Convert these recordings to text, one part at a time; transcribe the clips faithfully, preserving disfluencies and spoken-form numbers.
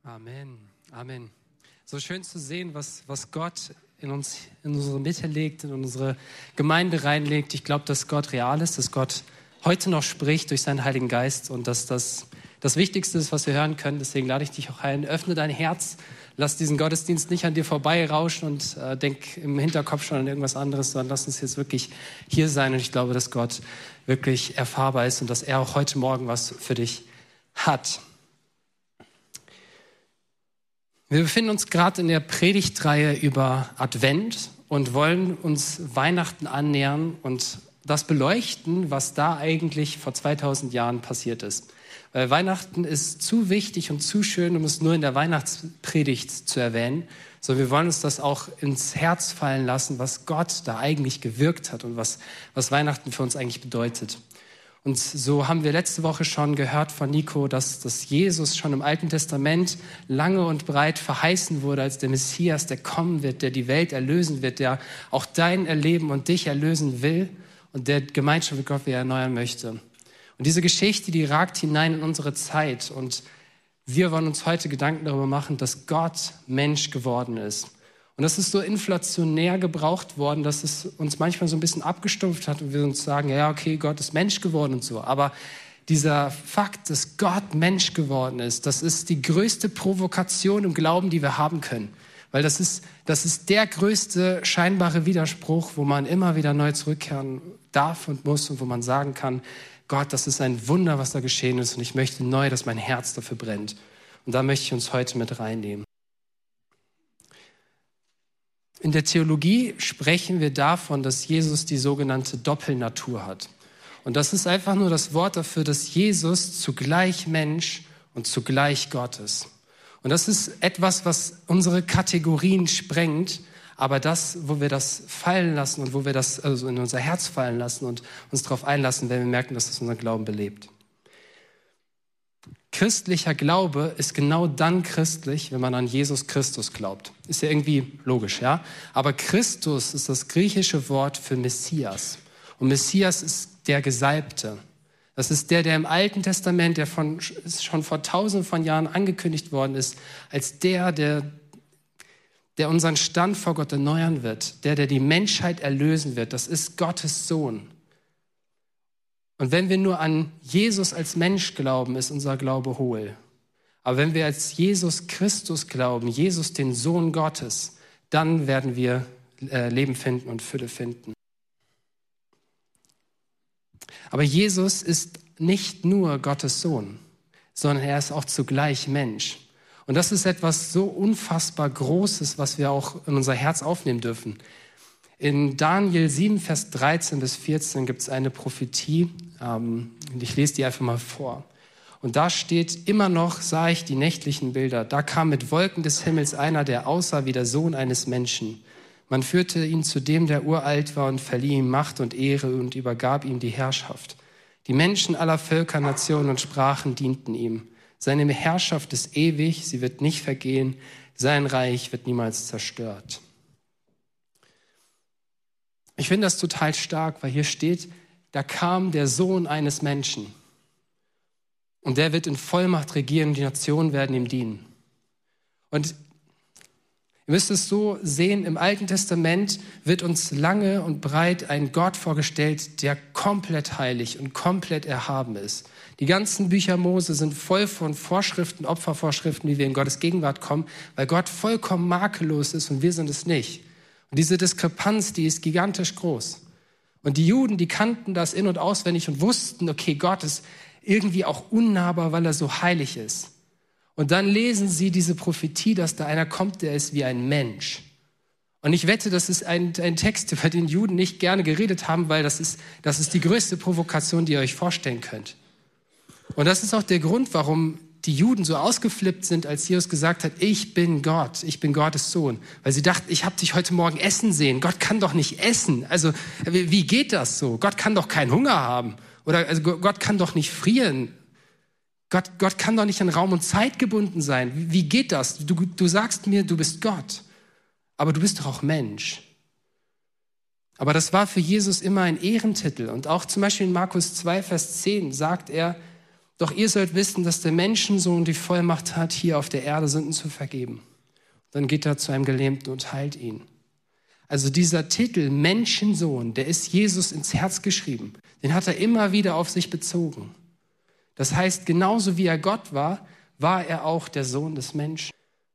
Amen, Amen. So schön zu sehen, was, was Gott in uns, in unsere Mitte legt, in unsere Gemeinde reinlegt. Ich glaube, dass Gott real ist, dass Gott heute noch spricht durch seinen Heiligen Geist und dass das das Wichtigste ist, was wir hören können. Deswegen lade ich dich auch ein, öffne dein Herz, lass diesen Gottesdienst nicht an dir vorbeirauschen und äh, denk im Hinterkopf schon an irgendwas anderes, sondern lass uns jetzt wirklich hier sein. Und ich glaube, dass Gott wirklich erfahrbar ist und dass er auch heute Morgen was für dich hat. Wir befinden uns gerade in der Predigtreihe über Advent und wollen uns Weihnachten annähern und das beleuchten, was da eigentlich vor zweitausend Jahren passiert ist. Weil Weihnachten ist zu wichtig und zu schön, um es nur in der Weihnachtspredigt zu erwähnen, sondern wir wollen uns das auch ins Herz fallen lassen, was Gott da eigentlich gewirkt hat und was, was Weihnachten für uns eigentlich bedeutet. Und so haben wir letzte Woche schon gehört von Nico, dass, dass Jesus schon im Alten Testament lange und breit verheißen wurde als der Messias, der kommen wird, der die Welt erlösen wird, der auch dein Erleben und dich erlösen will und der Gemeinschaft mit Gott wieder erneuern möchte. Und diese Geschichte, die ragt hinein in unsere Zeit. Und wir wollen uns heute Gedanken darüber machen, dass Gott Mensch geworden ist. Und das ist so inflationär gebraucht worden, dass es uns manchmal so ein bisschen abgestumpft hat und wir uns sagen, ja, okay, Gott ist Mensch geworden und so. Aber dieser Fakt, dass Gott Mensch geworden ist, das ist die größte Provokation im Glauben, die wir haben können. Weil das ist, das ist der größte scheinbare Widerspruch, wo man immer wieder neu zurückkehren darf und muss und wo man sagen kann, Gott, das ist ein Wunder, was da geschehen ist und ich möchte neu, dass mein Herz dafür brennt. Und da möchte ich uns heute mit reinnehmen. In der Theologie sprechen wir davon, dass Jesus die sogenannte Doppelnatur hat. Und das ist einfach nur das Wort dafür, dass Jesus zugleich Mensch und zugleich Gott ist. Und das ist etwas, was unsere Kategorien sprengt, aber das, wo wir das fallen lassen und wo wir das also in unser Herz fallen lassen und uns darauf einlassen, wenn wir merken, dass das unseren Glauben belebt. Christlicher Glaube ist genau dann christlich, wenn man an Jesus Christus glaubt. Ist ja irgendwie logisch, ja? Aber Christus ist das griechische Wort für Messias. Und Messias ist der Gesalbte. Das ist der, der im Alten Testament, der von, schon vor tausenden von Jahren angekündigt worden ist, als der, der, der unseren Stand vor Gott erneuern wird, der, der die Menschheit erlösen wird. Das ist Gottes Sohn. Und wenn wir nur an Jesus als Mensch glauben, ist unser Glaube hohl. Aber wenn wir als Jesus Christus glauben, Jesus den Sohn Gottes, dann werden wir äh, Leben finden und Fülle finden. Aber Jesus ist nicht nur Gottes Sohn, sondern er ist auch zugleich Mensch. Und das ist etwas so unfassbar Großes, was wir auch in unser Herz aufnehmen dürfen. In Daniel sieben, Vers dreizehn bis vierzehn gibt es eine Prophetie. Ähm, ich lese die einfach mal vor. Und da steht, immer noch sah ich die nächtlichen Bilder. Da kam mit Wolken des Himmels einer, der aussah wie der Sohn eines Menschen. Man führte ihn zu dem, der uralt war und verlieh ihm Macht und Ehre und übergab ihm die Herrschaft. Die Menschen aller Völker, Nationen und Sprachen dienten ihm. Seine Herrschaft ist ewig, sie wird nicht vergehen. Sein Reich wird niemals zerstört. Ich finde das total stark, weil hier steht, da kam der Sohn eines Menschen und der wird in Vollmacht regieren, die Nationen werden ihm dienen. Und ihr müsst es so sehen, im Alten Testament wird uns lange und breit ein Gott vorgestellt, der komplett heilig und komplett erhaben ist. Die ganzen Bücher Mose sind voll von Vorschriften, Opfervorschriften, wie wir in Gottes Gegenwart kommen, weil Gott vollkommen makellos ist und wir sind es nicht. Und diese Diskrepanz, die ist gigantisch groß. Und die Juden, die kannten das in- und auswendig und wussten, okay, Gott ist irgendwie auch unnahbar, weil er so heilig ist. Und dann lesen sie diese Prophetie, dass da einer kommt, der ist wie ein Mensch. Und ich wette, das ist ein, ein Text, über den Juden nicht gerne geredet haben, weil das ist, das ist die größte Provokation, die ihr euch vorstellen könnt. Und das ist auch der Grund, warum die Juden so ausgeflippt sind, als Jesus gesagt hat, ich bin Gott, ich bin Gottes Sohn. Weil sie dachten, ich habe dich heute Morgen essen sehen. Gott kann doch nicht essen. Also wie geht das so? Gott kann doch keinen Hunger haben. Oder also Gott kann doch nicht frieren. Gott, Gott kann doch nicht an Raum und Zeit gebunden sein. Wie, wie geht das? Du, du sagst mir, du bist Gott. Aber du bist doch auch Mensch. Aber das war für Jesus immer ein Ehrentitel. Und auch zum Beispiel in Markus zwei, Vers zehn sagt er, Doch ihr sollt wissen, dass der Menschensohn die Vollmacht hat, hier auf der Erde Sünden zu vergeben. Dann geht er zu einem Gelähmten und heilt ihn. Also dieser Titel Menschensohn, der ist Jesus ins Herz geschrieben. Den hat er immer wieder auf sich bezogen. Das heißt, genauso wie er Gott war, war er auch der Sohn des Menschen.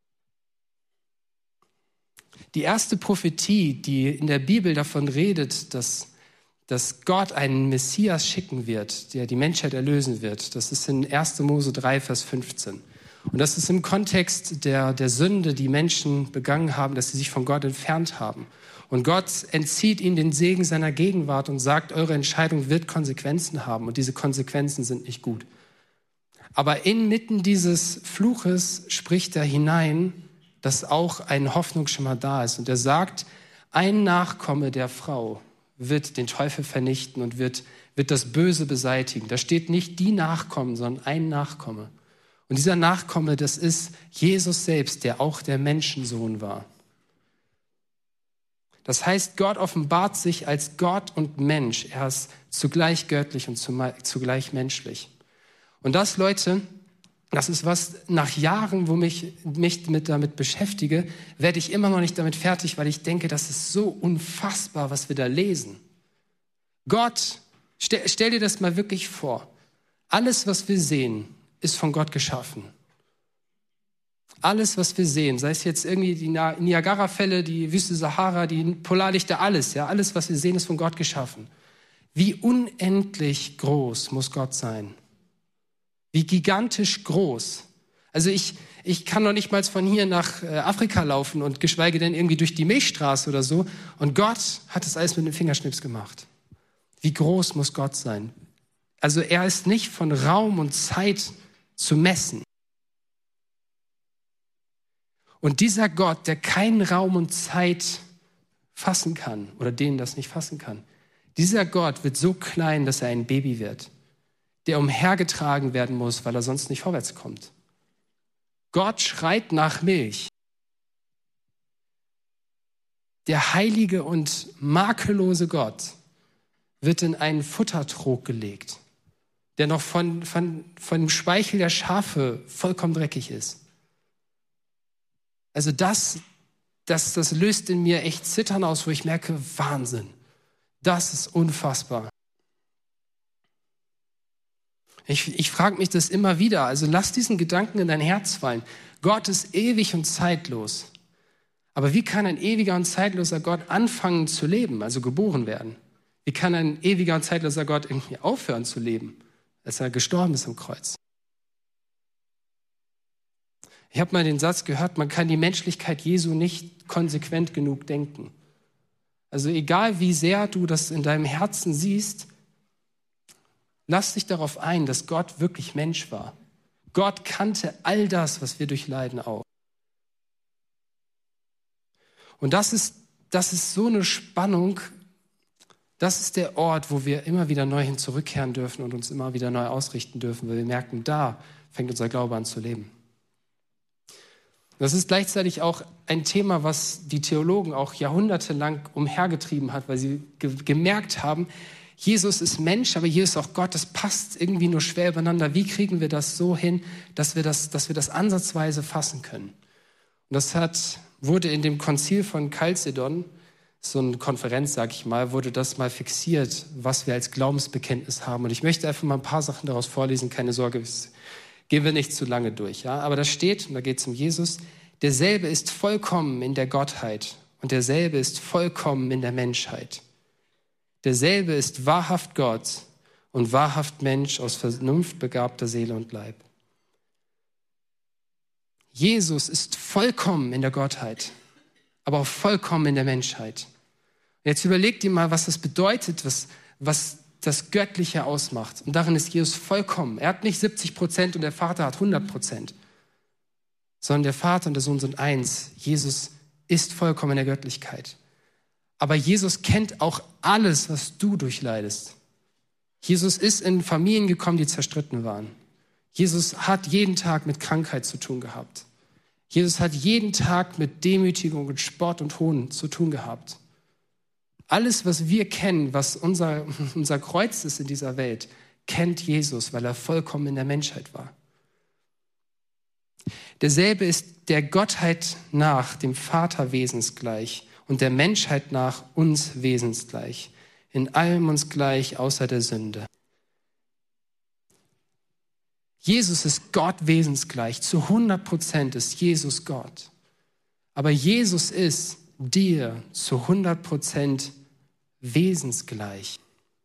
Die erste Prophetie, die in der Bibel davon redet, dass, dass Gott einen Messias schicken wird, der die Menschheit erlösen wird, das ist in erster Mose drei, Vers fünfzehn. Und das ist im Kontext der, der Sünde, die Menschen begangen haben, dass sie sich von Gott entfernt haben. Und Gott entzieht ihnen den Segen seiner Gegenwart und sagt, eure Entscheidung wird Konsequenzen haben und diese Konsequenzen sind nicht gut. Aber inmitten dieses Fluches spricht er hinein, dass auch ein Hoffnungsschimmer da ist. Und er sagt, ein Nachkomme der Frau wird den Teufel vernichten und wird, wird das Böse beseitigen. Da steht nicht die Nachkommen, sondern ein Nachkomme. Und dieser Nachkomme, das ist Jesus selbst, der auch der Menschensohn war. Das heißt, Gott offenbart sich als Gott und Mensch. Er ist zugleich göttlich und zugleich menschlich. Und das, Leute, das ist was, nach Jahren, wo mich mich mit damit beschäftige, werde ich immer noch nicht damit fertig, weil ich denke, das ist so unfassbar, was wir da lesen. Gott, stell, stell dir das mal wirklich vor. Alles, was wir sehen, ist von Gott geschaffen. Alles, was wir sehen, sei es jetzt irgendwie die Niagara-Fälle, die Wüste Sahara, die Polarlichter, alles, ja, alles, was wir sehen, ist von Gott geschaffen. Wie unendlich groß muss Gott sein? Wie gigantisch groß. Also ich, ich kann noch nicht mal von hier nach Afrika laufen und geschweige denn irgendwie durch die Milchstraße oder so. Und Gott hat das alles mit einem Fingerschnips gemacht. Wie groß muss Gott sein? Also er ist nicht von Raum und Zeit zu messen. Und dieser Gott, der keinen Raum und Zeit fassen kann oder denen das nicht fassen kann, dieser Gott wird so klein, dass er ein Baby wird, der umhergetragen werden muss, weil er sonst nicht vorwärts kommt. Gott schreit nach Milch. Der heilige und makellose Gott wird in einen Futtertrog gelegt, der noch von, von, von dem Speichel der Schafe vollkommen dreckig ist. Also das, das, das löst in mir echt Zittern aus, wo ich merke, Wahnsinn, das ist unfassbar. Ich, ich frage mich das immer wieder, also lass diesen Gedanken in dein Herz fallen. Gott ist ewig und zeitlos. Aber wie kann ein ewiger und zeitloser Gott anfangen zu leben, also geboren werden? Wie kann ein ewiger und zeitloser Gott irgendwie aufhören zu leben, als er gestorben ist am Kreuz? Ich habe mal den Satz gehört, man kann die Menschlichkeit Jesu nicht konsequent genug denken. Also egal wie sehr du das in deinem Herzen siehst, lass dich darauf ein, dass Gott wirklich Mensch war. Gott kannte all das, was wir durchleiden, auch. Und das ist, das ist so eine Spannung, das ist der Ort, wo wir immer wieder neu hin zurückkehren dürfen und uns immer wieder neu ausrichten dürfen, weil wir merken, da fängt unser Glaube an zu leben. Das ist gleichzeitig auch ein Thema, was die Theologen auch jahrhundertelang umhergetrieben hat, weil sie ge- gemerkt haben, Jesus ist Mensch, aber Jesus ist auch Gott. Das passt irgendwie nur schwer übereinander. Wie kriegen wir das so hin, dass wir das, dass wir das ansatzweise fassen können? Und das hat, wurde in dem Konzil von Chalcedon, so eine Konferenz, sag ich mal, wurde das mal fixiert, was wir als Glaubensbekenntnis haben. Und ich möchte einfach mal ein paar Sachen daraus vorlesen. Keine Sorge, gehen wir nicht zu lange durch. Ja? Aber da steht, und da geht es um Jesus, derselbe ist vollkommen in der Gottheit und derselbe ist vollkommen in der Menschheit. Derselbe ist wahrhaft Gott und wahrhaft Mensch aus vernunftbegabter Seele und Leib. Jesus ist vollkommen in der Gottheit, aber auch vollkommen in der Menschheit. Jetzt überlegt ihr mal, was das bedeutet, was, was das Göttliche ausmacht. Und darin ist Jesus vollkommen. Er hat nicht siebzig Prozent und der Vater hat hundert Prozent, sondern der Vater und der Sohn sind eins. Jesus ist vollkommen in der Göttlichkeit. Aber Jesus kennt auch alles, was du durchleidest. Jesus ist in Familien gekommen, die zerstritten waren. Jesus hat jeden Tag mit Krankheit zu tun gehabt. Jesus hat jeden Tag mit Demütigung und Spott und Hohn zu tun gehabt. Alles, was wir kennen, was unser, unser Kreuz ist in dieser Welt, kennt Jesus, weil er vollkommen in der Menschheit war. Derselbe ist der Gottheit nach dem Vater wesensgleich und der Menschheit nach uns wesensgleich, in allem uns gleich außer der Sünde. Jesus ist Gott wesensgleich, zu hundert Prozent ist Jesus Gott. Aber Jesus ist dir zu hundert Prozent wesensgleich.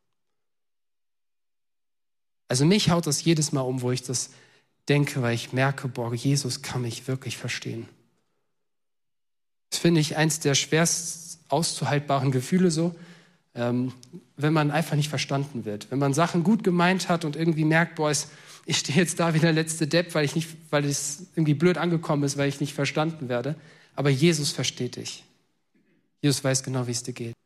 Also mich haut das jedes Mal um, wo ich das denke, weil ich merke, boah, Jesus kann mich wirklich verstehen. Das finde ich eins der schwerst auszuhaltbaren Gefühle so, ähm, wenn man einfach nicht verstanden wird. Wenn man Sachen gut gemeint hat und irgendwie merkt, boah, ich stehe jetzt da wie der letzte Depp, weil ich nicht, weil es irgendwie blöd angekommen ist, weil ich nicht verstanden werde. Aber Jesus versteht dich. Jesus weiß genau, wie es dir geht.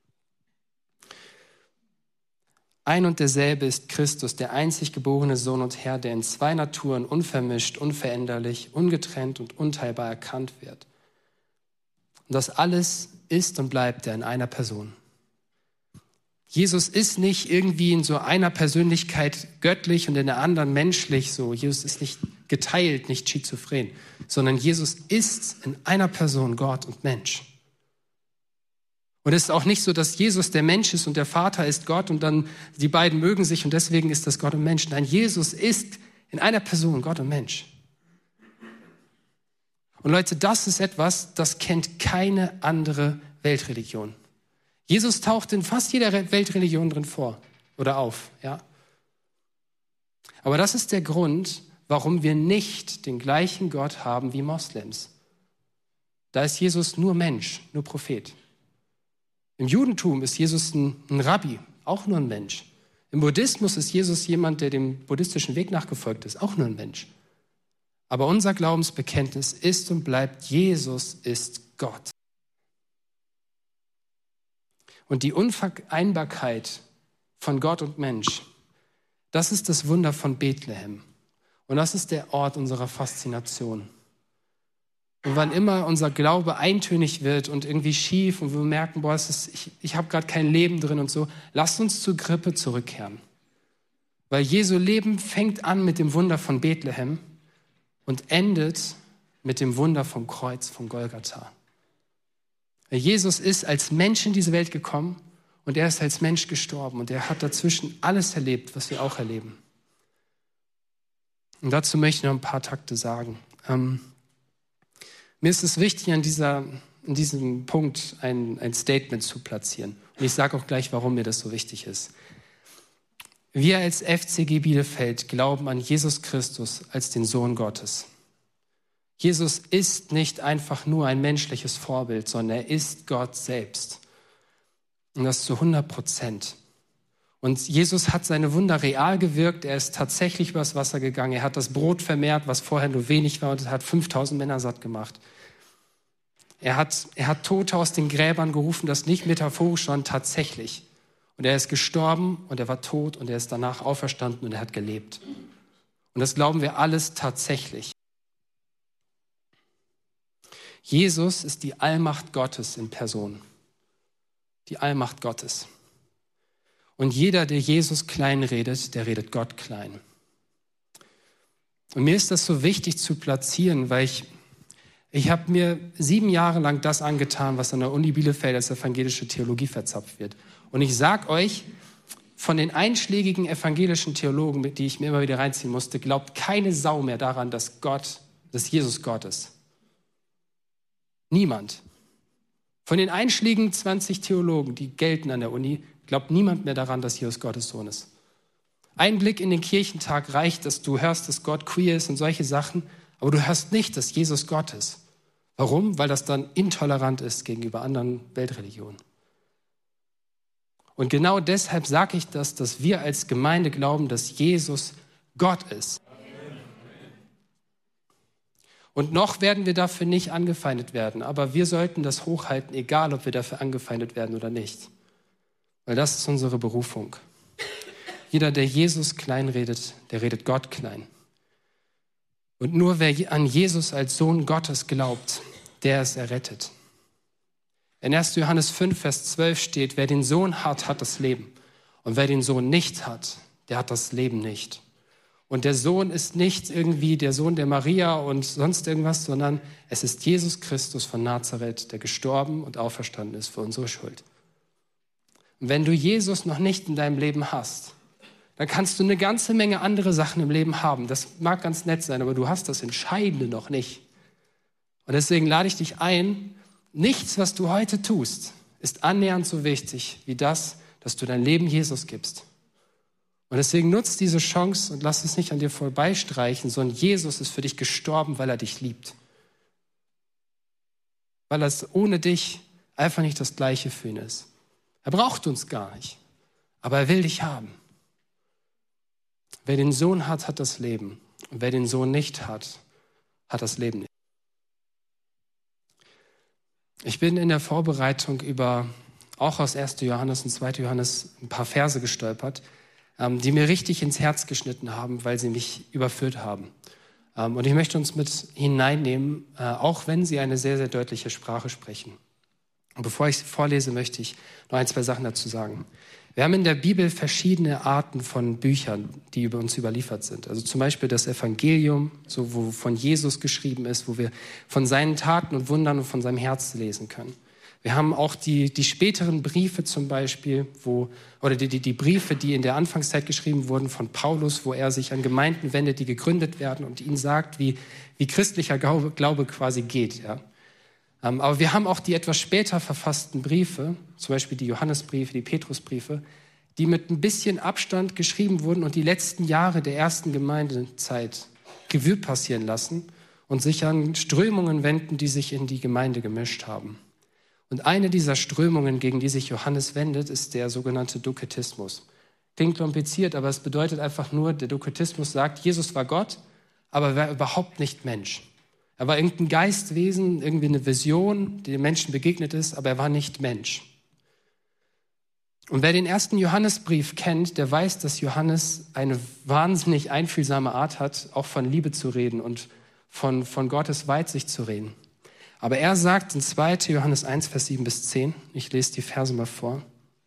Ein und derselbe ist Christus, der einzig geborene Sohn und Herr, der in zwei Naturen unvermischt, unveränderlich, ungetrennt und unteilbar erkannt wird. Und das alles ist und bleibt er in einer Person. Jesus ist nicht irgendwie in so einer Persönlichkeit göttlich und in der anderen menschlich so. Jesus ist nicht geteilt, nicht schizophren, sondern Jesus ist in einer Person Gott und Mensch. Und es ist auch nicht so, dass Jesus der Mensch ist und der Vater ist Gott und dann die beiden mögen sich und deswegen ist das Gott und Mensch. Nein, Jesus ist in einer Person Gott und Mensch. Und Leute, das ist etwas, das kennt keine andere Weltreligion. Jesus taucht in fast jeder Weltreligion drin vor oder auf, ja. Aber das ist der Grund, warum wir nicht den gleichen Gott haben wie Moslems. Da ist Jesus nur Mensch, nur Prophet. Im Judentum ist Jesus ein, ein Rabbi, auch nur ein Mensch. Im Buddhismus ist Jesus jemand, der dem buddhistischen Weg nachgefolgt ist, auch nur ein Mensch. Aber unser Glaubensbekenntnis ist und bleibt, Jesus ist Gott. Und die Unvereinbarkeit von Gott und Mensch, das ist das Wunder von Bethlehem. Und das ist der Ort unserer Faszination. Und wann immer unser Glaube eintönig wird und irgendwie schief und wir merken, boah, es ist, ich, ich habe gerade kein Leben drin und so, lasst uns zur Krippe zurückkehren. Weil Jesu Leben fängt an mit dem Wunder von Bethlehem und endet mit dem Wunder vom Kreuz von Golgatha. Jesus ist als Mensch in diese Welt gekommen und er ist als Mensch gestorben und er hat dazwischen alles erlebt, was wir auch erleben. Und dazu möchte ich noch ein paar Takte sagen. Ähm, mir ist es wichtig, an, dieser, an diesem Punkt ein, ein Statement zu platzieren. Und ich sage auch gleich, warum mir das so wichtig ist. Wir als F C G Bielefeld glauben an Jesus Christus als den Sohn Gottes. Jesus ist nicht einfach nur ein menschliches Vorbild, sondern er ist Gott selbst. Und das zu hundert Prozent. Und Jesus hat seine Wunder real gewirkt. Er ist tatsächlich übers Wasser gegangen. Er hat das Brot vermehrt, was vorher nur wenig war, und hat fünftausend Männer satt gemacht. Er hat, er hat Tote aus den Gräbern gerufen, das nicht metaphorisch, sondern tatsächlich. Und er ist gestorben und er war tot und er ist danach auferstanden und er hat gelebt. Und das glauben wir alles tatsächlich. Jesus ist die Allmacht Gottes in Person. Die Allmacht Gottes. Und jeder, der Jesus klein redet, der redet Gott klein. Und mir ist das so wichtig zu platzieren, weil ich, ich habe mir sieben Jahre lang das angetan, was an der Uni Bielefeld als evangelische Theologie verzapft wird. Und ich sage euch, von den einschlägigen evangelischen Theologen, die ich mir immer wieder reinziehen musste, glaubt keine Sau mehr daran, dass Gott, dass Jesus Gott ist. Niemand. Von den einschlägigen zwanzig Theologen, die gelten an der Uni, glaubt niemand mehr daran, dass Jesus Gottes Sohn ist. Ein Blick in den Kirchentag reicht, dass du hörst, dass Gott queer ist und solche Sachen, aber du hörst nicht, dass Jesus Gott ist. Warum? Weil das dann intolerant ist gegenüber anderen Weltreligionen. Und genau deshalb sage ich das, dass wir als Gemeinde glauben, dass Jesus Gott ist. Und noch werden wir dafür nicht angefeindet werden, aber wir sollten das hochhalten, egal ob wir dafür angefeindet werden oder nicht. Weil das ist unsere Berufung. Jeder, der Jesus klein redet, der redet Gott klein. Und nur wer an Jesus als Sohn Gottes glaubt, der ist errettet. In erster Johannes fünf, Vers zwölf steht, wer den Sohn hat, hat das Leben. Und wer den Sohn nicht hat, der hat das Leben nicht. Und der Sohn ist nicht irgendwie der Sohn der Maria und sonst irgendwas, sondern es ist Jesus Christus von Nazareth, der gestorben und auferstanden ist für unsere Schuld. Und wenn du Jesus noch nicht in deinem Leben hast, dann kannst du eine ganze Menge andere Sachen im Leben haben. Das mag ganz nett sein, aber du hast das Entscheidende noch nicht. Und deswegen lade ich dich ein, nichts, was du heute tust, ist annähernd so wichtig wie das, dass du dein Leben Jesus gibst. Und deswegen nutzt diese Chance und lass es nicht an dir vorbeistreichen, sondern Jesus ist für dich gestorben, weil er dich liebt. Weil es ohne dich einfach nicht das Gleiche für ihn ist. Er braucht uns gar nicht, aber er will dich haben. Wer den Sohn hat, hat das Leben. Und wer den Sohn nicht hat, hat das Leben nicht. Ich bin in der Vorbereitung über, auch aus erster Johannes und zweiter Johannes, ein paar Verse gestolpert, die mir richtig ins Herz geschnitten haben, weil sie mich überführt haben. Und ich möchte uns mit hineinnehmen, auch wenn sie eine sehr, sehr deutliche Sprache sprechen. Und bevor ich sie vorlese, möchte ich noch ein, zwei Sachen dazu sagen. Wir haben in der Bibel verschiedene Arten von Büchern, die über uns überliefert sind. Also zum Beispiel das Evangelium, so wo von Jesus geschrieben ist, wo wir von seinen Taten und Wundern und von seinem Herz lesen können. Wir haben auch die, die späteren Briefe zum Beispiel, wo, oder die, die, die Briefe, die in der Anfangszeit geschrieben wurden von Paulus, wo er sich an Gemeinden wendet, die gegründet werden und ihnen sagt, wie, wie christlicher Glaube, Glaube quasi geht. Ja. Ähm, aber wir haben auch die etwas später verfassten Briefe, zum Beispiel die Johannesbriefe, die Petrusbriefe, die mit ein bisschen Abstand geschrieben wurden und die letzten Jahre der ersten Gemeindezeit Revue passieren lassen und sich an Strömungen wenden, die sich in die Gemeinde gemischt haben. Und eine dieser Strömungen, gegen die sich Johannes wendet, ist der sogenannte Doketismus. Klingt kompliziert, aber es bedeutet einfach nur, der Doketismus sagt, Jesus war Gott, aber er war überhaupt nicht Mensch. Er war irgendein Geistwesen, irgendwie eine Vision, die den Menschen begegnet ist, aber er war nicht Mensch. Und wer den ersten Johannesbrief kennt, der weiß, dass Johannes eine wahnsinnig einfühlsame Art hat, auch von Liebe zu reden und von, von Gottes Weitsicht zu reden. Aber er sagt in zweiter Johannes eins, Vers sieben bis zehn, ich lese die Verse mal vor.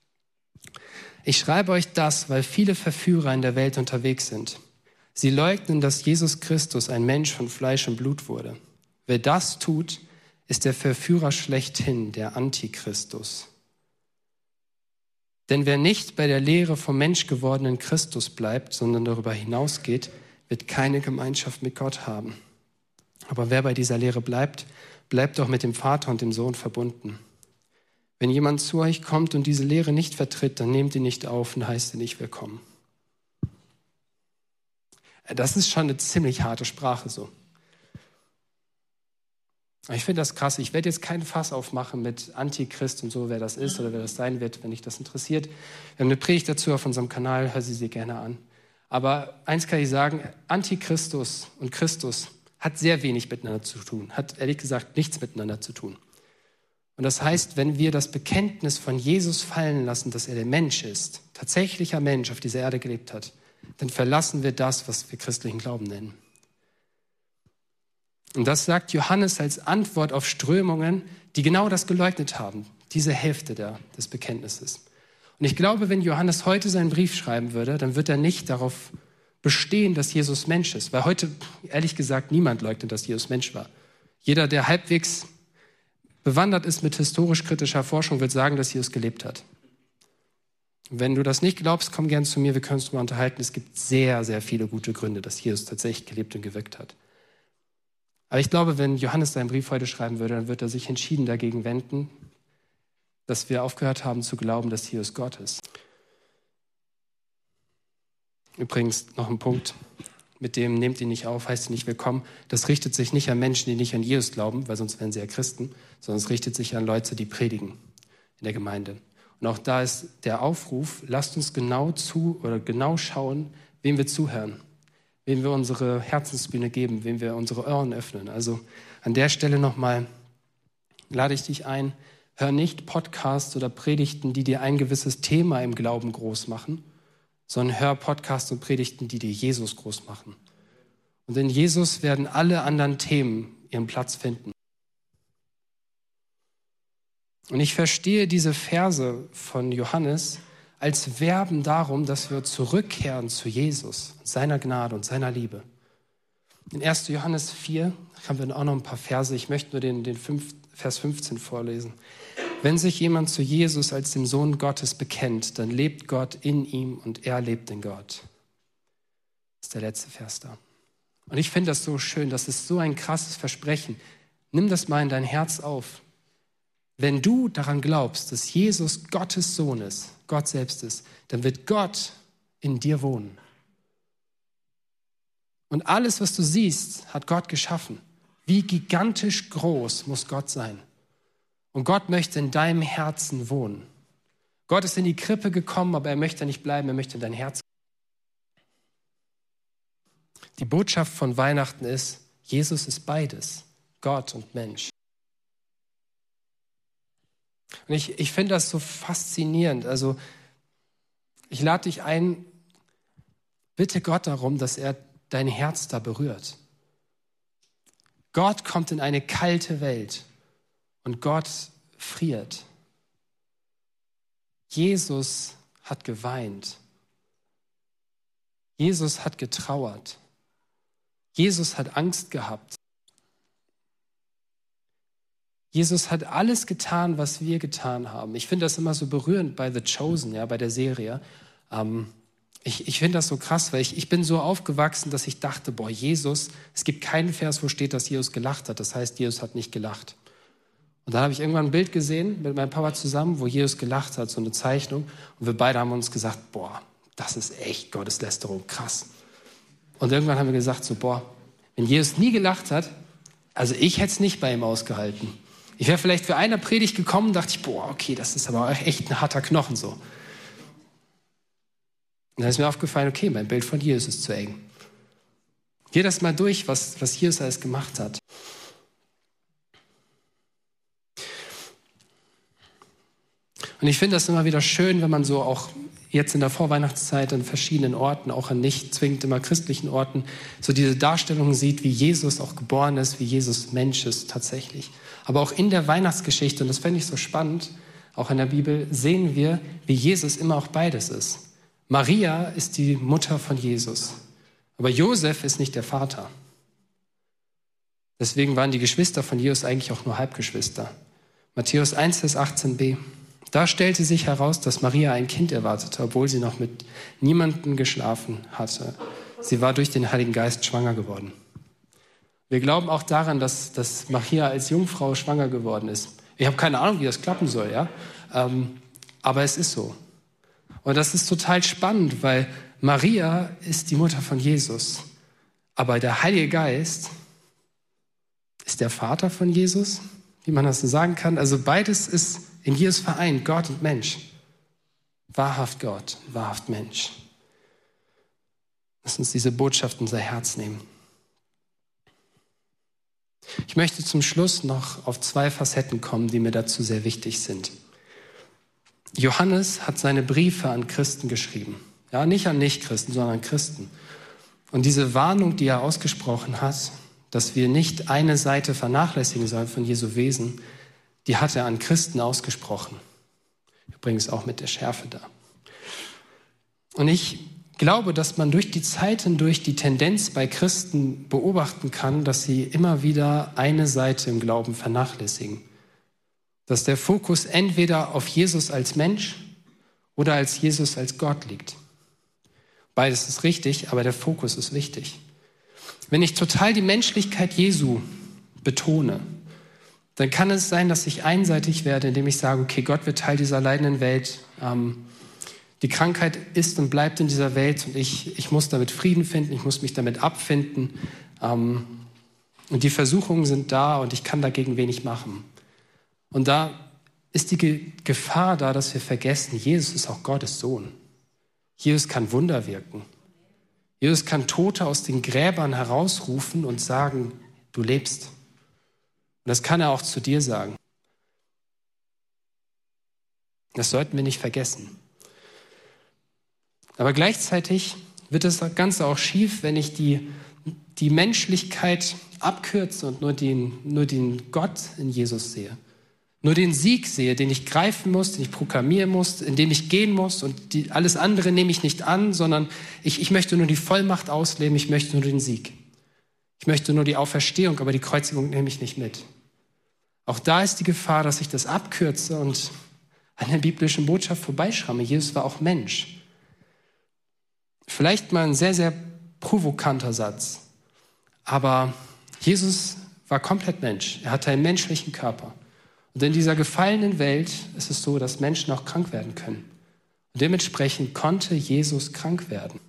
Ich schreibe euch das, weil viele Verführer in der Welt unterwegs sind. Sie leugnen, dass Jesus Christus ein Mensch von Fleisch und Blut wurde. Wer das tut, ist der Verführer schlechthin, der Antichristus. Denn wer nicht bei der Lehre vom menschgewordenen Christus bleibt, sondern darüber hinausgeht, wird keine Gemeinschaft mit Gott haben. Aber wer bei dieser Lehre bleibt, bleibt auch mit dem Vater und dem Sohn verbunden. Wenn jemand zu euch kommt und diese Lehre nicht vertritt, dann nehmt ihn nicht auf und heißt ihn nicht willkommen. Das ist schon eine ziemlich harte Sprache so. Ich finde das krass. Ich werde jetzt kein Fass aufmachen mit Antichrist und so, wer das ist oder wer das sein wird, wenn dich das interessiert. Wir haben eine Predigt dazu auf unserem Kanal, hör sie dir gerne an. Aber eins kann ich sagen, Antichristus und Christus hat sehr wenig miteinander zu tun, hat ehrlich gesagt nichts miteinander zu tun. Und das heißt, wenn wir das Bekenntnis von Jesus fallen lassen, dass er der Mensch ist, tatsächlicher Mensch auf dieser Erde gelebt hat, dann verlassen wir das, was wir christlichen Glauben nennen. Und das sagt Johannes als Antwort auf Strömungen, die genau das geleugnet haben, diese Hälfte der, des Bekenntnisses. Und ich glaube, wenn Johannes heute seinen Brief schreiben würde, dann wird er nicht darauf bestehen, dass Jesus Mensch ist. Weil heute, ehrlich gesagt, niemand leugnet, dass Jesus Mensch war. Jeder, der halbwegs bewandert ist mit historisch-kritischer Forschung, wird sagen, dass Jesus gelebt hat. Wenn du das nicht glaubst, komm gern zu mir, wir können uns darüber unterhalten. Es gibt sehr, sehr viele gute Gründe, dass Jesus tatsächlich gelebt und gewirkt hat. Aber ich glaube, wenn Johannes seinen Brief heute schreiben würde, dann wird er sich entschieden dagegen wenden, dass wir aufgehört haben zu glauben, dass Jesus Gott ist. Übrigens noch ein Punkt, mit dem nehmt ihn nicht auf, heißt ihn nicht willkommen. Das richtet sich nicht an Menschen, die nicht an Jesus glauben, weil sonst wären sie ja Christen, sondern es richtet sich an Leute, die predigen in der Gemeinde. Und auch da ist der Aufruf, lasst uns genau zu oder genau schauen, wem wir zuhören, wem wir unsere Herzensbühne geben, wem wir unsere Ohren öffnen. Also an der Stelle nochmal lade ich dich ein, hör nicht Podcasts oder Predigten, die dir ein gewisses Thema im Glauben groß machen, sondern hör Podcasts und Predigten, die dir Jesus groß machen. Und in Jesus werden alle anderen Themen ihren Platz finden. Und ich verstehe diese Verse von Johannes als werben darum, dass wir zurückkehren zu Jesus, seiner Gnade und seiner Liebe. In erster Johannes vier haben wir auch noch ein paar Verse. Ich möchte nur den, den fünf, Vers fünfzehn vorlesen. Wenn sich jemand zu Jesus als dem Sohn Gottes bekennt, dann lebt Gott in ihm und er lebt in Gott. Das ist der letzte Vers da. Und ich finde das so schön, das ist so ein krasses Versprechen. Nimm das mal in dein Herz auf. Wenn du daran glaubst, dass Jesus Gottes Sohn ist, Gott selbst ist, dann wird Gott in dir wohnen. Und alles, was du siehst, hat Gott geschaffen. Wie gigantisch groß muss Gott sein? Und Gott möchte in deinem Herzen wohnen. Gott ist in die Krippe gekommen, aber er möchte nicht bleiben, er möchte in dein Herz. Die Botschaft von Weihnachten ist, Jesus ist beides, Gott und Mensch. Und ich, ich finde das so faszinierend. Also ich lade dich ein, bitte Gott darum, dass er dein Herz da berührt. Gott kommt in eine kalte Welt und Gott friert. Jesus hat geweint. Jesus hat getrauert. Jesus hat Angst gehabt. Jesus hat alles getan, was wir getan haben. Ich finde das immer so berührend bei The Chosen, ja, bei der Serie. Ähm, ich ich finde das so krass, weil ich, ich bin so aufgewachsen, dass ich dachte, boah, Jesus, es gibt keinen Vers, wo steht, dass Jesus gelacht hat. Das heißt, Jesus hat nicht gelacht. Und dann habe ich irgendwann ein Bild gesehen mit meinem Papa zusammen, wo Jesus gelacht hat, so eine Zeichnung. Und wir beide haben uns gesagt, boah, das ist echt Gotteslästerung, krass. Und irgendwann haben wir gesagt, so, boah, wenn Jesus nie gelacht hat, also ich hätte es nicht bei ihm ausgehalten. Ich wäre vielleicht für eine Predigt gekommen und dachte ich, boah, okay, das ist aber echt ein harter Knochen so. Und dann ist mir aufgefallen, okay, mein Bild von Jesus ist zu eng. Geh das mal durch, was, was Jesus alles gemacht hat. Und ich finde das immer wieder schön, wenn man so auch jetzt in der Vorweihnachtszeit an verschiedenen Orten, auch an nicht zwingend immer christlichen Orten, so diese Darstellungen sieht, wie Jesus auch geboren ist, wie Jesus Mensch ist tatsächlich. Aber auch in der Weihnachtsgeschichte, und das fände ich so spannend, auch in der Bibel, sehen wir, wie Jesus immer auch beides ist. Maria ist die Mutter von Jesus, aber Josef ist nicht der Vater. Deswegen waren die Geschwister von Jesus eigentlich auch nur Halbgeschwister. Matthäus eins, Vers achtzehn b. Da stellte sich heraus, dass Maria ein Kind erwartete, obwohl sie noch mit niemandem geschlafen hatte. Sie war durch den Heiligen Geist schwanger geworden. Wir glauben auch daran, dass, dass Maria als Jungfrau schwanger geworden ist. Ich habe keine Ahnung, wie das klappen soll, ja, ähm, aber es ist so. Und das ist total spannend, weil Maria ist die Mutter von Jesus, aber der Heilige Geist ist der Vater von Jesus, wie man das so sagen kann. Also beides ist in Jesus vereint, Gott und Mensch. Wahrhaft Gott, wahrhaft Mensch. Lass uns diese Botschaft in unser Herz nehmen. Ich möchte zum Schluss noch auf zwei Facetten kommen, die mir dazu sehr wichtig sind. Johannes hat seine Briefe an Christen geschrieben. Ja, nicht an Nichtchristen, sondern an Christen. Und diese Warnung, die er ausgesprochen hat, dass wir nicht eine Seite vernachlässigen sollen von Jesu Wesen, die hat er an Christen ausgesprochen. Übrigens auch mit der Schärfe da. Und ich glaube, dass man durch die Zeit hindurch die Tendenz bei Christen beobachten kann, dass sie immer wieder eine Seite im Glauben vernachlässigen. Dass der Fokus entweder auf Jesus als Mensch oder als Jesus als Gott liegt. Beides ist richtig, aber der Fokus ist wichtig. Wenn ich total die Menschlichkeit Jesu betone, dann kann es sein, dass ich einseitig werde, indem ich sage, okay, Gott wird Teil dieser leidenden Welt. Ähm, die Krankheit ist und bleibt in dieser Welt und ich, ich muss damit Frieden finden, ich muss mich damit abfinden. Ähm, und die Versuchungen sind da und ich kann dagegen wenig machen. Und da ist die Ge- Gefahr da, dass wir vergessen, Jesus ist auch Gottes Sohn. Jesus kann Wunder wirken. Jesus kann Tote aus den Gräbern herausrufen und sagen, du lebst. Und das kann er auch zu dir sagen. Das sollten wir nicht vergessen. Aber gleichzeitig wird das Ganze auch schief, wenn ich die, die Menschlichkeit abkürze und nur den, nur den Gott in Jesus sehe. nur den Sieg sehe, den ich greifen muss, den ich proklamieren muss, in dem ich gehen muss und die, alles andere nehme ich nicht an, sondern ich, ich möchte nur die Vollmacht ausleben, ich möchte nur den Sieg. Ich möchte nur die Auferstehung, aber die Kreuzigung nehme ich nicht mit. Auch da ist die Gefahr, dass ich das abkürze und an der biblischen Botschaft vorbeischramme. Jesus war auch Mensch. Vielleicht mal ein sehr, sehr provokanter Satz, aber Jesus war komplett Mensch. Er hatte einen menschlichen Körper. Und in dieser gefallenen Welt ist es so, dass Menschen auch krank werden können. Und dementsprechend konnte Jesus krank werden.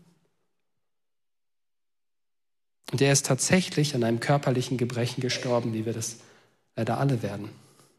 Und er ist tatsächlich an einem körperlichen Gebrechen gestorben, wie wir das leider alle werden.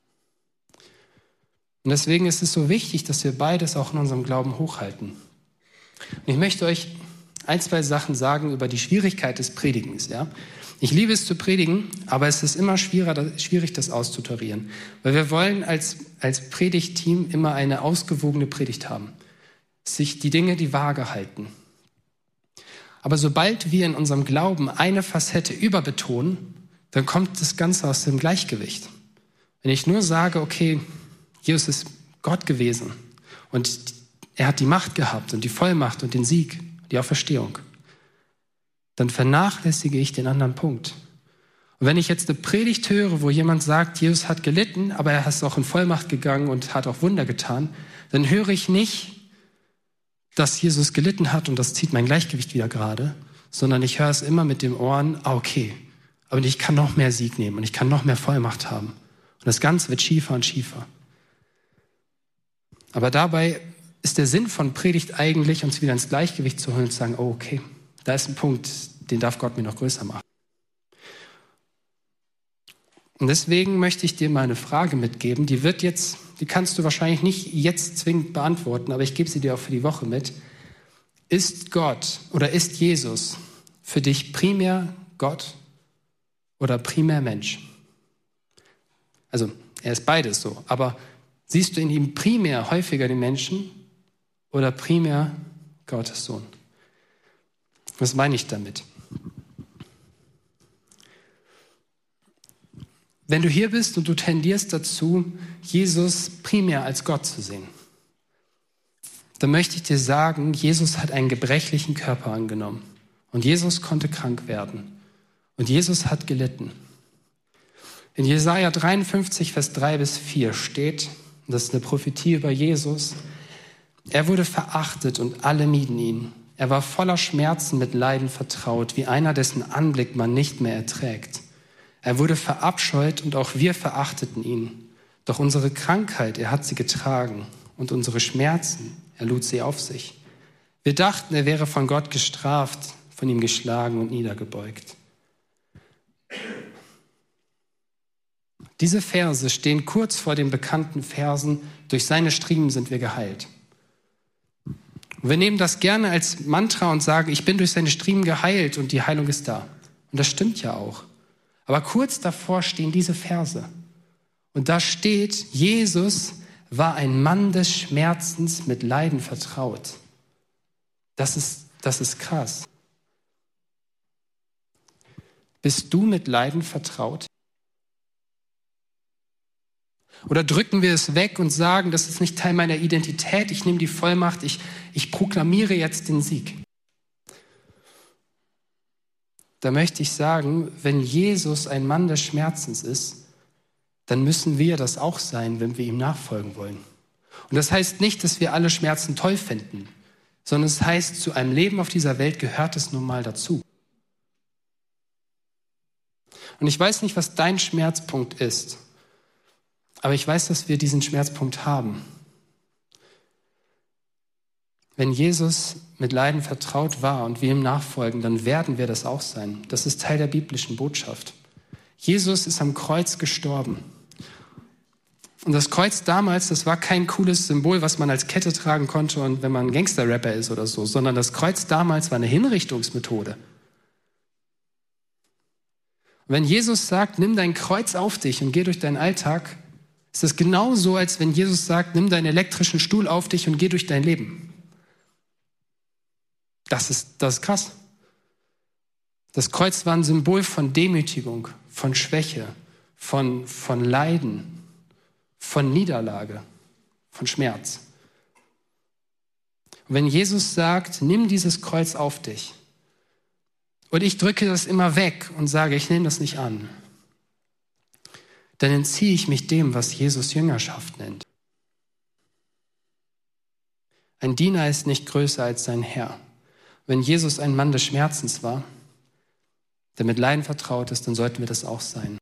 Und deswegen ist es so wichtig, dass wir beides auch in unserem Glauben hochhalten. Und ich möchte euch ein, zwei Sachen sagen über die Schwierigkeit des Predigens. Ja? Ich liebe es zu predigen, aber es ist immer schwierig, das auszutarieren. Weil wir wollen als, als Predigtteam immer eine ausgewogene Predigt haben. Sich die Dinge die Waage halten. Aber sobald wir in unserem Glauben eine Facette überbetonen, dann kommt das Ganze aus dem Gleichgewicht. Wenn ich nur sage, okay, Jesus ist Gott gewesen und er hat die Macht gehabt und die Vollmacht und den Sieg, die Auferstehung, dann vernachlässige ich den anderen Punkt. Und wenn ich jetzt eine Predigt höre, wo jemand sagt, Jesus hat gelitten, aber er ist auch in Vollmacht gegangen und hat auch Wunder getan, dann höre ich nicht, dass Jesus gelitten hat und das zieht mein Gleichgewicht wieder gerade, sondern ich höre es immer mit den Ohren, ah, okay, aber ich kann noch mehr Sieg nehmen und ich kann noch mehr Vollmacht haben. Und das Ganze wird schiefer und schiefer. Aber dabei ist der Sinn von Predigt eigentlich, uns wieder ins Gleichgewicht zu holen und zu sagen, oh, okay, da ist ein Punkt, den darf Gott mir noch größer machen. Und deswegen möchte ich dir mal eine Frage mitgeben, die wird jetzt, die kannst du wahrscheinlich nicht jetzt zwingend beantworten, aber ich gebe sie dir auch für die Woche mit. Ist Gott oder ist Jesus für dich primär Gott oder primär Mensch? Also, er ist beides so, aber siehst du in ihm primär häufiger den Menschen oder primär Gottes Sohn? Was meine ich damit? Wenn du hier bist und du tendierst dazu, Jesus primär als Gott zu sehen, dann möchte ich dir sagen, Jesus hat einen gebrechlichen Körper angenommen und Jesus konnte krank werden und Jesus hat gelitten. In Jesaja dreiundfünfzig, Vers drei bis vier steht, das ist eine Prophetie über Jesus, er wurde verachtet und alle mieden ihn. Er war voller Schmerzen mit Leiden vertraut, wie einer, dessen Anblick man nicht mehr erträgt. Er wurde verabscheut und auch wir verachteten ihn. Doch unsere Krankheit, er hat sie getragen und unsere Schmerzen, er lud sie auf sich. Wir dachten, er wäre von Gott gestraft, von ihm geschlagen und niedergebeugt. Diese Verse stehen kurz vor den bekannten Versen, durch seine Striemen sind wir geheilt. Und wir nehmen das gerne als Mantra und sagen, ich bin durch seine Striemen geheilt und die Heilung ist da. Und das stimmt ja auch. Aber kurz davor stehen diese Verse. Und da steht, Jesus war ein Mann des Schmerzens, mit Leiden vertraut. Das ist, das ist krass. Bist du mit Leiden vertraut? Oder drücken wir es weg und sagen, das ist nicht Teil meiner Identität, ich nehme die Vollmacht, ich, ich proklamiere jetzt den Sieg. Da möchte ich sagen, wenn Jesus ein Mann des Schmerzens ist, dann müssen wir das auch sein, wenn wir ihm nachfolgen wollen. Und das heißt nicht, dass wir alle Schmerzen toll finden, sondern es heißt, zu einem Leben auf dieser Welt gehört es nun mal dazu. Und ich weiß nicht, was dein Schmerzpunkt ist, aber ich weiß, dass wir diesen Schmerzpunkt haben. Wenn Jesus mit Leiden vertraut war und wir ihm nachfolgen, dann werden wir das auch sein. Das ist Teil der biblischen Botschaft. Jesus ist am Kreuz gestorben. Und das Kreuz damals, das war kein cooles Symbol, was man als Kette tragen konnte und wenn man ein Gangster-Rapper ist oder so, sondern das Kreuz damals war eine Hinrichtungsmethode. Und wenn Jesus sagt, nimm dein Kreuz auf dich und geh durch deinen Alltag, ist es genauso, als wenn Jesus sagt, nimm deinen elektrischen Stuhl auf dich und geh durch dein Leben. Das ist, das ist krass. Das Kreuz war ein Symbol von Demütigung, von Schwäche, von, von Leiden, von Niederlage, von Schmerz. Und wenn Jesus sagt, nimm dieses Kreuz auf dich, und ich drücke das immer weg und sage, ich nehme das nicht an, dann entziehe ich mich dem, was Jesus Jüngerschaft nennt. Ein Diener ist nicht größer als sein Herr. Wenn Jesus ein Mann des Schmerzens war, der mit Leiden vertraut ist, dann sollten wir das auch sein.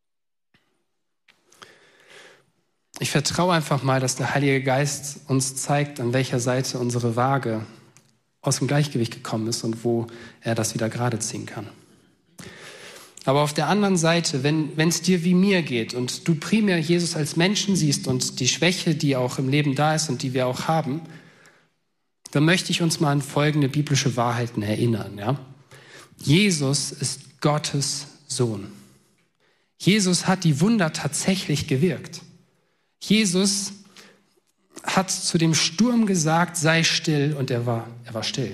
Ich vertraue einfach mal, dass der Heilige Geist uns zeigt, an welcher Seite unsere Waage aus dem Gleichgewicht gekommen ist und wo er das wieder gerade ziehen kann. Aber auf der anderen Seite, wenn es dir wie mir geht und du primär Jesus als Menschen siehst und die Schwäche, die auch im Leben da ist und die wir auch haben, dann möchte ich uns mal an folgende biblische Wahrheiten erinnern. Ja? Jesus ist Gottes Sohn. Jesus hat die Wunder tatsächlich gewirkt. Jesus hat zu dem Sturm gesagt, sei still, und er war, er war still.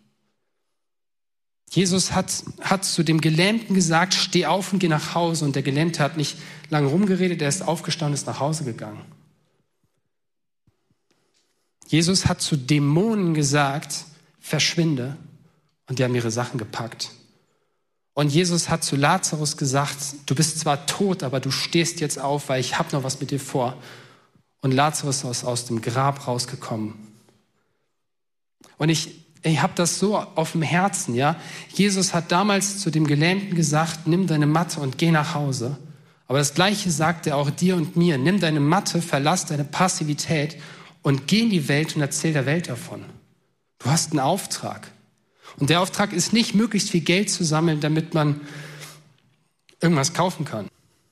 Jesus hat, hat zu dem Gelähmten gesagt, steh auf und geh nach Hause, und der Gelähmte hat nicht lange rumgeredet, er ist aufgestanden, ist nach Hause gegangen. Jesus hat zu Dämonen gesagt, verschwinde, und die haben ihre Sachen gepackt. Und Jesus hat zu Lazarus gesagt, du bist zwar tot, aber du stehst jetzt auf, weil ich habe noch was mit dir vor. Und Lazarus ist aus dem Grab rausgekommen. Und ich, ich habe das so auf dem Herzen, ja. Jesus hat damals zu dem Gelähmten gesagt, nimm deine Matte und geh nach Hause. Aber das Gleiche sagt er auch dir und mir. Nimm deine Matte, verlass deine Passivität und geh in die Welt und erzähl der Welt davon. Du hast einen Auftrag. Und der Auftrag ist nicht, möglichst viel Geld zu sammeln, damit man irgendwas kaufen kann.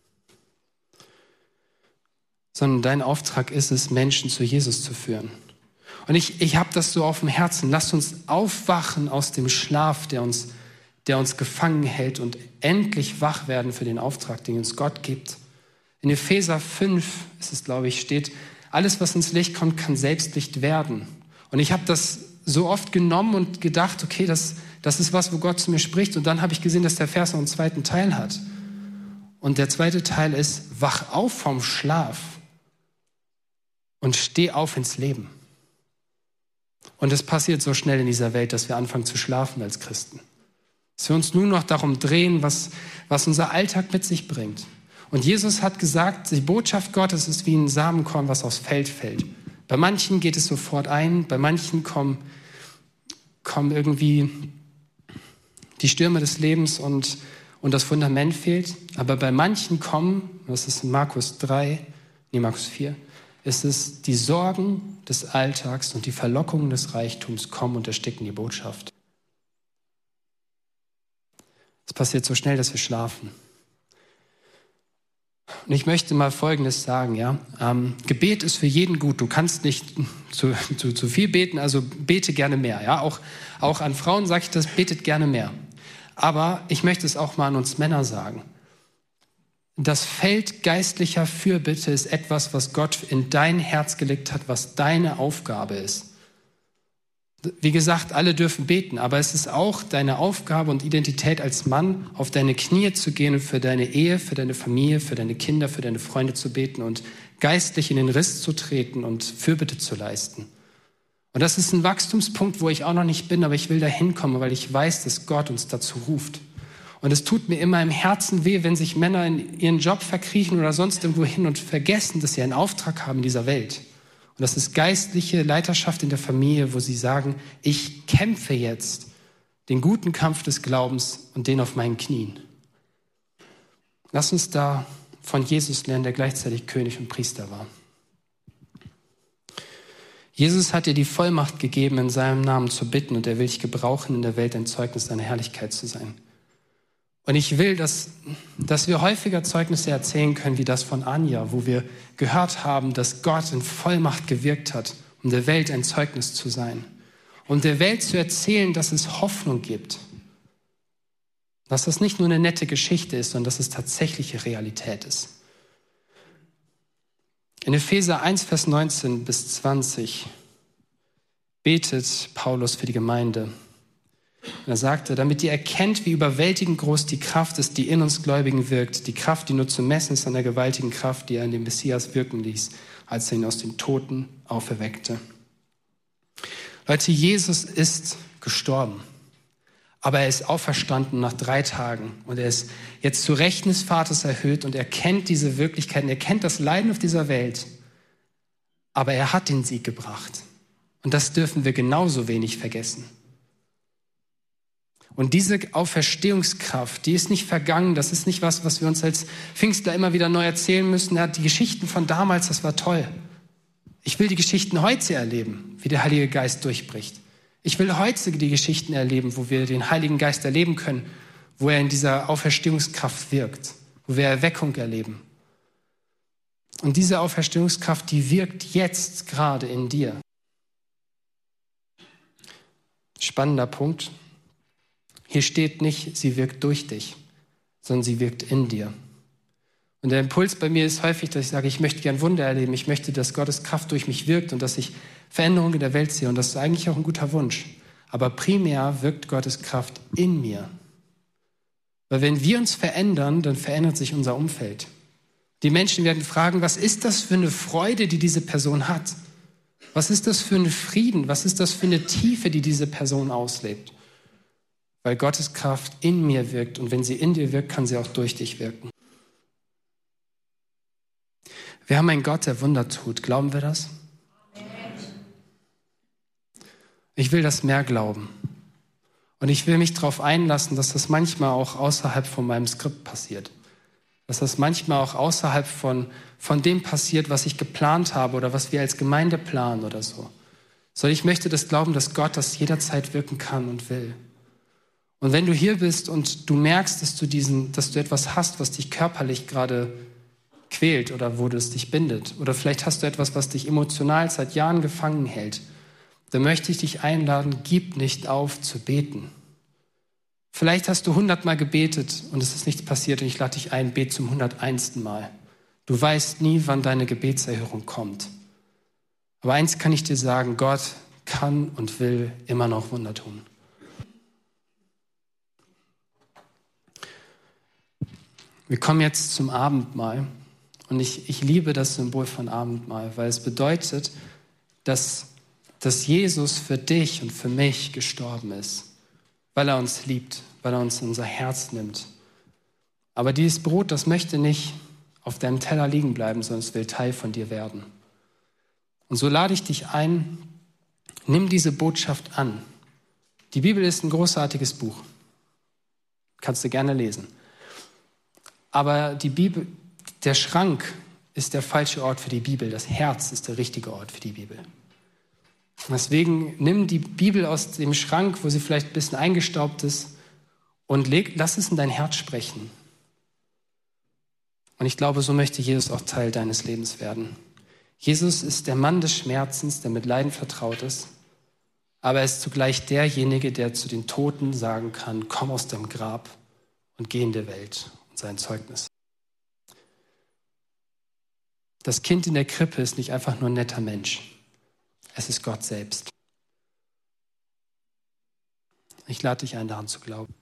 Sondern dein Auftrag ist es, Menschen zu Jesus zu führen. Und ich, ich habe das so auf dem Herzen. Lasst uns aufwachen aus dem Schlaf, der uns, der uns gefangen hält, und endlich wach werden für den Auftrag, den uns Gott gibt. In Epheser fünf ist es, glaube ich, steht, alles, was ins Licht kommt, kann selbst Licht werden. Und ich habe das so oft genommen und gedacht, okay, das, das ist was, wo Gott zu mir spricht. Und dann habe ich gesehen, dass der Vers noch einen zweiten Teil hat. Und der zweite Teil ist, wach auf vom Schlaf und steh auf ins Leben. Und es passiert so schnell in dieser Welt, dass wir anfangen zu schlafen als Christen. Dass wir uns nur noch darum drehen, was, was unser Alltag mit sich bringt. Und Jesus hat gesagt, die Botschaft Gottes ist wie ein Samenkorn, was aufs Feld fällt. Bei manchen geht es sofort ein, bei manchen kommen, kommen irgendwie die Stürme des Lebens und, und das Fundament fehlt. Aber bei manchen kommen, das ist in Markus drei, nee, Markus vier, ist es, die Sorgen des Alltags und die Verlockungen des Reichtums kommen und ersticken die Botschaft. Es passiert so schnell, dass wir schlafen. Und ich möchte mal Folgendes sagen, ja. Ähm, Gebet ist für jeden gut. Du kannst nicht zu, zu, zu viel beten, also bete gerne mehr, ja. Auch, auch an Frauen sage ich das, betet gerne mehr. Aber ich möchte es auch mal an uns Männer sagen. Das Feld geistlicher Fürbitte ist etwas, was Gott in dein Herz gelegt hat, was deine Aufgabe ist. Wie gesagt, alle dürfen beten, aber es ist auch deine Aufgabe und Identität als Mann, auf deine Knie zu gehen und für deine Ehe, für deine Familie, für deine Kinder, für deine Freunde zu beten und geistlich in den Riss zu treten und Fürbitte zu leisten. Und das ist ein Wachstumspunkt, wo ich auch noch nicht bin, aber ich will da hinkommen, weil ich weiß, dass Gott uns dazu ruft. Und es tut mir immer im Herzen weh, wenn sich Männer in ihren Job verkriechen oder sonst irgendwo hin und vergessen, dass sie einen Auftrag haben in dieser Welt. Und das ist geistliche Leiterschaft in der Familie, wo sie sagen, ich kämpfe jetzt den guten Kampf des Glaubens und den auf meinen Knien. Lass uns da von Jesus lernen, der gleichzeitig König und Priester war. Jesus hat dir die Vollmacht gegeben, in seinem Namen zu bitten, und er will dich gebrauchen, in der Welt ein Zeugnis seiner Herrlichkeit zu sein. Und ich will, dass, dass wir häufiger Zeugnisse erzählen können, wie das von Anja, wo wir gehört haben, dass Gott in Vollmacht gewirkt hat, um der Welt ein Zeugnis zu sein. Um der Welt zu erzählen, dass es Hoffnung gibt. Dass das nicht nur eine nette Geschichte ist, sondern dass es tatsächliche Realität ist. In Epheser eins, Vers neunzehn bis zwanzig betet Paulus für die Gemeinde. Und er sagte, damit ihr erkennt, wie überwältigend groß die Kraft ist, die in uns Gläubigen wirkt, die Kraft, die nur zu messen ist an der gewaltigen Kraft, die er in dem Messias wirken ließ, als er ihn aus den Toten auferweckte. Leute, Jesus ist gestorben, aber er ist auferstanden nach drei Tagen und er ist jetzt zu Rechten des Vaters erhöht und er kennt diese Wirklichkeiten, er kennt das Leiden auf dieser Welt, aber er hat den Sieg gebracht und das dürfen wir genauso wenig vergessen. Und diese Auferstehungskraft, die ist nicht vergangen, das ist nicht was, was wir uns als Pfingstler immer wieder neu erzählen müssen. Ja, die Geschichten von damals, das war toll. Ich will die Geschichten heute erleben, wie der Heilige Geist durchbricht. Ich will heute die Geschichten erleben, wo wir den Heiligen Geist erleben können, wo er in dieser Auferstehungskraft wirkt, wo wir Erweckung erleben. Und diese Auferstehungskraft, die wirkt jetzt gerade in dir. Spannender Punkt. Hier steht nicht, sie wirkt durch dich, sondern sie wirkt in dir. Und der Impuls bei mir ist häufig, dass ich sage, ich möchte gern Wunder erleben. Ich möchte, dass Gottes Kraft durch mich wirkt und dass ich Veränderungen in der Welt sehe. Und das ist eigentlich auch ein guter Wunsch. Aber primär wirkt Gottes Kraft in mir. Weil wenn wir uns verändern, dann verändert sich unser Umfeld. Die Menschen werden fragen, was ist das für eine Freude, die diese Person hat? Was ist das für ein Frieden? Was ist das für eine Tiefe, die diese Person auslebt? Weil Gottes Kraft in mir wirkt und wenn sie in dir wirkt, kann sie auch durch dich wirken. Wir haben einen Gott, der Wunder tut. Glauben wir das? Ich will das mehr glauben. Und ich will mich darauf einlassen, dass das manchmal auch außerhalb von meinem Skript passiert. Dass das manchmal auch außerhalb von, von dem passiert, was ich geplant habe oder was wir als Gemeinde planen oder so. Sondern ich möchte das glauben, dass Gott das jederzeit wirken kann und will. Und wenn du hier bist und du merkst, dass du diesen, dass du etwas hast, was dich körperlich gerade quält oder wo es dich bindet, oder vielleicht hast du etwas, was dich emotional seit Jahren gefangen hält, dann möchte ich dich einladen, gib nicht auf zu beten. Vielleicht hast du hundertmal gebetet und es ist nichts passiert und ich lade dich ein, bet zum hunderteinsten Mal. Du weißt nie, wann deine Gebetserhörung kommt. Aber eins kann ich dir sagen, Gott kann und will immer noch Wunder tun. Wir kommen jetzt zum Abendmahl und ich, ich liebe das Symbol von Abendmahl, weil es bedeutet, dass, dass Jesus für dich und für mich gestorben ist, weil er uns liebt, weil er uns in unser Herz nimmt. Aber dieses Brot, das möchte nicht auf deinem Teller liegen bleiben, sondern es will Teil von dir werden. Und so lade ich dich ein, nimm diese Botschaft an. Die Bibel ist ein großartiges Buch. Kannst du gerne lesen. Aber die Bibel, der Schrank ist der falsche Ort für die Bibel. Das Herz ist der richtige Ort für die Bibel. Deswegen nimm die Bibel aus dem Schrank, wo sie vielleicht ein bisschen eingestaubt ist, und leg, lass es in dein Herz sprechen. Und ich glaube, so möchte Jesus auch Teil deines Lebens werden. Jesus ist der Mann des Schmerzens, der mit Leiden vertraut ist, aber er ist zugleich derjenige, der zu den Toten sagen kann, komm aus dem Grab und geh in die Welt. Sein Zeugnis. Das Kind in der Krippe ist nicht einfach nur ein netter Mensch. Es ist Gott selbst. Ich lade dich ein, daran zu glauben.